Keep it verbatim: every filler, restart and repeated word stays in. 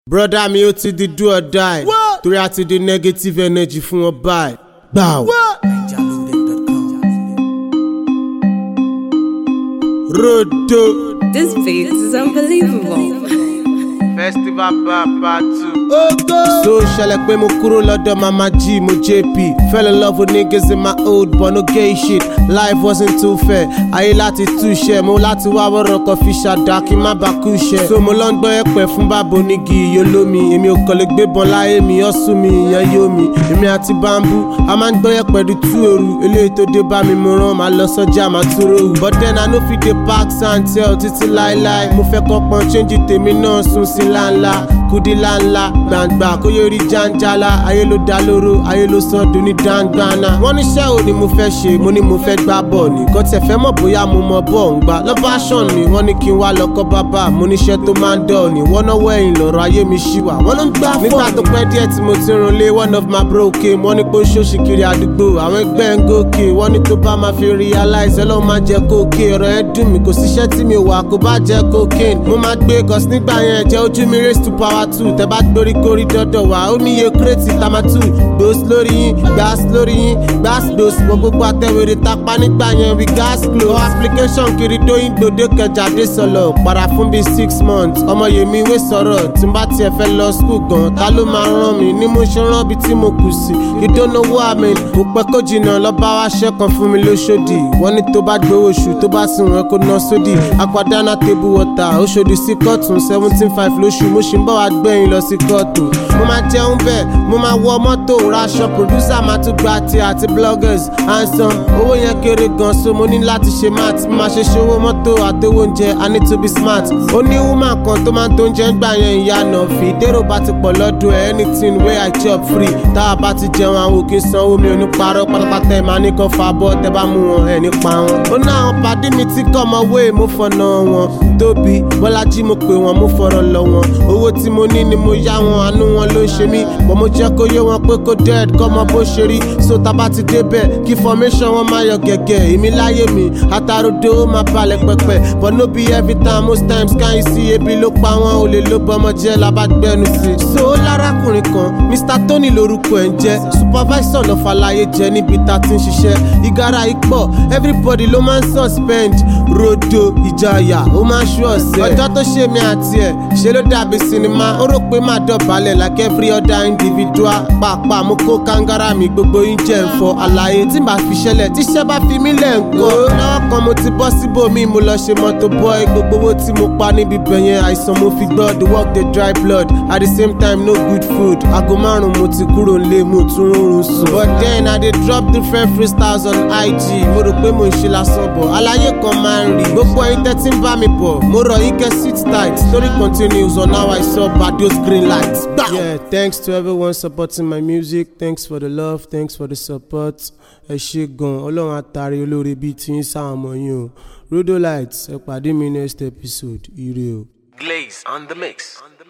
Brother mi ó ti di do or die torí a ti di negative energy fún wọn báyìí. Gbàù. Rodo. This beat is unbelievable. Festival bar part two. So ṣẹlẹ̀ pé mo kúrò lọ́dọ̀ Mama G, mo J P. Fell in love with niggas in my old but no gay shit. Life wasn't too fair. Ayé láti túṣẹ́, mo láti wá wọ́rọ̀ kan fi ṣàdá kí má bàa kúṣẹ́. So mo lọ ń gbọ́ ẹ̀pẹ̀ fún bàbá onígi yóò lómi. Èmi ò kàn lè gbé bọn láyé mi, ọ̀sùn mi ìyẹn yóò mi. Èmi àti bambú, a máa ń gbọ́ ẹ̀pẹ̀ di tú òru. Eléyìí tó dé bá mi mo rán, màá lọ sọ́jà màá túró hù. But then I no fit dey pack and tell títí láíláí. Mo fẹ́ kọ́ pọn change tèmi náà sùn sí ńláńlá. Kudi ńláńlá gbàngbà kó yóò rí jàǹjàlá. Ayé ló dá lóró, ayé ló sọ́dún ní dáńgbàna. Wọ́n níṣẹ́ ò ní mo fẹ́ ṣe, mo ní mo fẹ́ gbá bọ̀ ni. Kò tẹ̀ fẹ́ mọ̀ bóyá mo mọ bọ̀ ń gbà. Lọ́ba aṣọ mi, wọ́n ní kí n wá lọ́kọ́ bàbá. Mo níṣẹ́ tó máa ń dọ̀ ni. Wọ́n náwó ẹ̀yìn lọ̀rọ̀ ayé mi ṣì wà. Wọ́n ló ń gbá fọ́. Nígbà tó pẹ́ díẹ̀ tí mo ti rún lé, one of my bro came. Wọ́n ní pé ó ṣòṣì kiri àdúgbò. Àwọn ẹgbẹ́ ń gòkè. Wọ́n ní tó bá máa fi realize Ọlọ́run máa jẹ kókè. Ọ̀rọ̀ ẹ dùn mí, kò síṣẹ́ tí mi wà kó bá jẹ cocaine. Mo máa gbé gọ̀s nígbà yẹn, jẹ́ ojú mi raise to power two. Tẹ bá gbórí kórí dọ́dọ̀ wá, ó níye kírètì tamatu. Gbòs lórí yín, gbàs lórí yín, gbàs gbòs. Wọ́n gbogbo àtẹ̀wéré tapá nígbà yẹn, we gas glow. Application kiri dóyin gbòdé kẹjà dé sọ̀lọ̀. Para fún bíi six months, ọmọ yèmí wé sọ̀rọ̀. Tí n bá tiẹ̀ fẹ́ lọ school gan, ta ló máa rán mi? Ní mo ṣe rán bí tí mo kù sí. You don't know what I mean. Kò pẹ́ kó jìnnà lọ bá wá ṣẹ́kan fún mi lóṣòdì. Wọ́n ní tó bá gbowó oṣù, tó bá sùn wọn kó ná sódì. Aquadana table water, ó ṣòdì sí kọ́ọ̀tún seventeen five lóṣù. Mo ṣì ń bọ̀ wá gbẹ̀yìn lọ sí kọ́ọ̀tù. Mo máa jẹun bẹ́ẹ̀, mo máa wọ mọ́tò raṣọ. Producer máa tún gba ti àti bloggers handsome. Owó yẹn kéré gan, so mo ní láti ṣe math. Mo máa ṣe ṣòwò mọ́tò àtowó oúnjẹ, I need to be smart. Ó ní woman kan tó máa ń tó oúnjẹ ń gbà yẹn ìyá náà fi. Dérò bá ti pọ̀ lọ́dún ẹ̀, anything wey I chop free. Tá a bá ti jẹun àwọn òkè sanwó mi ò ní parọ́. Pátápátá ẹ̀ máa ní kan fa bọ́, tẹ́ bá mú wọn ẹ̀ nípa wọn. Ó ná àwọn pàdé mi tí kọ́ ọmọ wé, mo fọ̀nà wọn. Tóbi Bọ́lájí mo pè wọ́n, mo fọ̀rọ̀ lọ wọn. Owó tí mo ní ni mo yá wọn, àánú wọn ló ṣe mí. Bọ̀ mo jẹ́ kó yé wọn pé kó dead kọ́ mọ bó ṣe rí. So tá bá ti débẹ̀, kí formation wọn máa yọ gẹ̀gẹ̀. Èmi láyé mi, àtàròdo ó máa balẹ̀ pẹ̀pẹ̀. But no be every time, most times can you see ebi ló pa wọn. Olè ló bọ́mọ jẹ́ lábàgbẹ́nu sí. So lárákùnrin kan, Mister Tony lorúkọ ẹ̀ ń jẹ́. Supervisor lọ fàlàyé jẹ níbi tá ti ń ṣiṣẹ́. Ìgárá ipò, everybody ló máa ń suspend. Rodo ìjayà, ó máa ń ṣú ọ̀sẹ̀. Ọjọ́ tó ṣe mi àti ẹ̀, ṣe ló dàbí sinimá. Ó rò pé máa dọ̀bálẹ̀ like every other individual. Pàápàá mo kó kangara mi, gbogbo yín jẹ́ ẹ̀fọ́. Àlàyé tí màá fi ṣẹlẹ̀, tíṣẹ́ bá fi mí lẹ̀ ń kó. Lọ́wọ́ kan mo ti bọ́ síbòmí, mo lọ ṣe mọ́tò boy. Gbogbo owó tí mo pa níbi bẹ̀yẹn, àìsàn mo fi gbọ́. The work dey dry blood, at the same time no good food. Aago márùn-ún mo ti kúrò nílé, mo tún rọrùn sùn. But then I dey drop different freestyles on I G. Mo rò pé mo ń ṣe lásán bọ̀, àlàyé kan máa ń rí. Gbogbo ẹ̀yin tẹ́tí ń bá mi bọ̀, mo rọ̀ yín kẹ́ sit tight. Story continues on how I saw Badio's green lights. Yeah, thanks to everyone supporting my music. Thanks for the love, thanks for the support. Ẹ ṣé gan, Ọlọ́run àtàrí olóore bíi tí ń sáwọn ọmọ yín o. Rodo Lights, ẹ pàdé mi next episode. Ire o. Glaze on the mix.